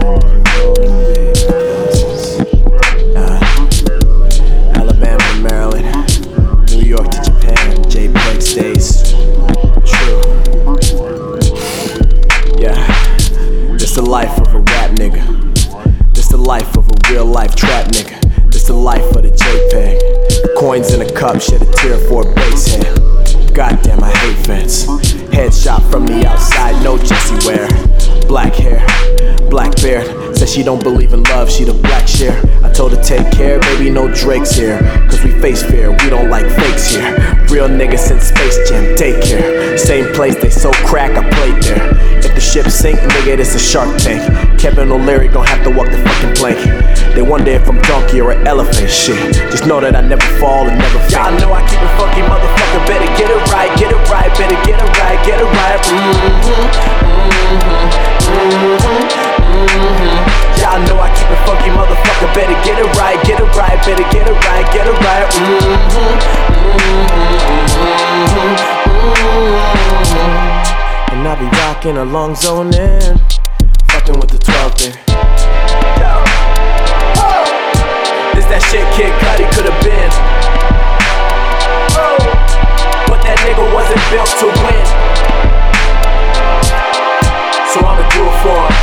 Alabama to Maryland, New York to Japan, JPEG stays true. Yeah, this the life of a rap nigga. This the life of a real life trap nigga. This the life of the JPEG. Coins in a cup, shed a tear for a bass head. Goddamn, I hate feds. Headshot from the outside, no Jessie Ware. Black hair, black beard. Said she don't believe in love, she the black share. I told her take care, baby, no Drake's here. Cause we face fear, we don't like fakes here. Real niggas since Space Jam, daycare. Same place, they so crack, I played there. If the ship sink, nigga, this a Shark Tank. Kevin O'Leary gon' have to walk the fucking plank. They wonder if I'm donkey or an elephant, shit. Just know that I never fall and never faint. Y'all know I keep it funky, motherfucker, better get it right, better get it right, get it right. Y'all know I keep it funky, motherfucker, better get it right, better get it right, get it right. And I be rocking a long zone in, fucking with the 12 thing. This that shit Kid Cudi could've been, but that nigga wasn't built to win. So I'ma do it for him.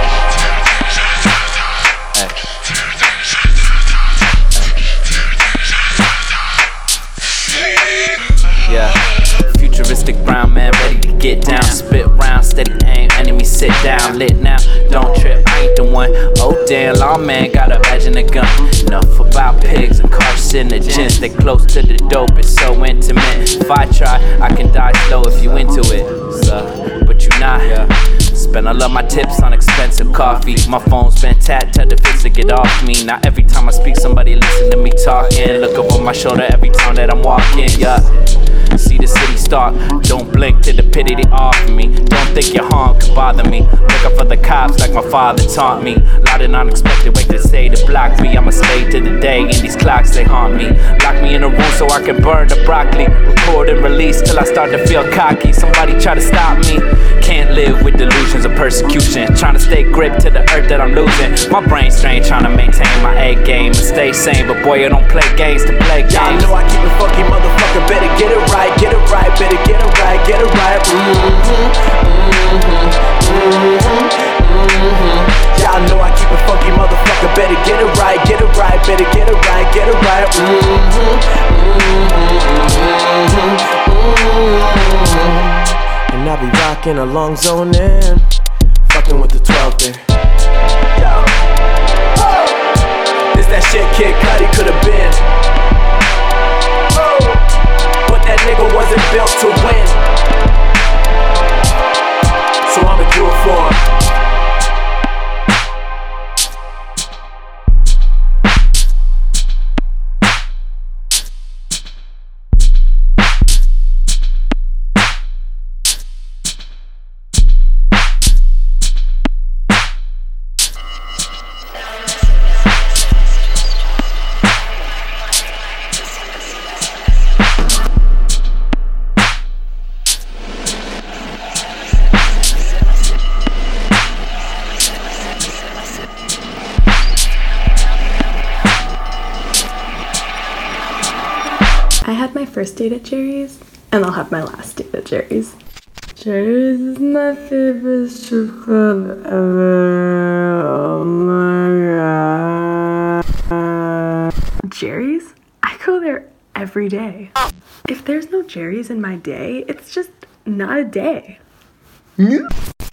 Yeah, futuristic brown man ready to get down. Spit round, steady aim, enemy sit down. Lit now, don't trip, I ain't the one. Oh damn, lawman got a badge and a gun. Enough about pigs and carcinogens. They close to the dope, it's so intimate. If I try, I can die slow if you into it, but you not. Spend all of my tips on expensive coffee. My phone's been tapped, tell the fix to get off me. Now every time I speak, somebody listen to me talking. Look over my shoulder every time that I'm walking, yeah. See the city start, don't blink to the pity they offer me. Don't think your harm could bother me. Look out for the cops like my father taught me. Loud and unexpected way to say to block me. I'm a slave to the day and these clocks they haunt me. Lock me in a room so I can burn the broccoli. Record and release till I start to feel cocky. Somebody try to stop me. Can't live with delusions of persecution. Trying to stay gripped to the earth that I'm losing. My brain strained trying to maintain my A game and stay sane. But boy, I don't play games to play games. Y'all know I keep it funky, motherfucker, better get it right, better get it right, get it right. Y'all know I keep it funky, motherfucker, better get it right, better get it right, get it right. And I be rocking a long zone in, fucking with the 12 thing. This that shit Kid Cudi could've been, but that nigga wasn't built to win. So I'ma do it for him. I had my first date at Jerry's, and I'll have my last date at Jerry's. Jerry's is my favorite strip club ever. Oh my god. Jerry's? I go there every day. If there's no Jerry's in my day, it's just not a day.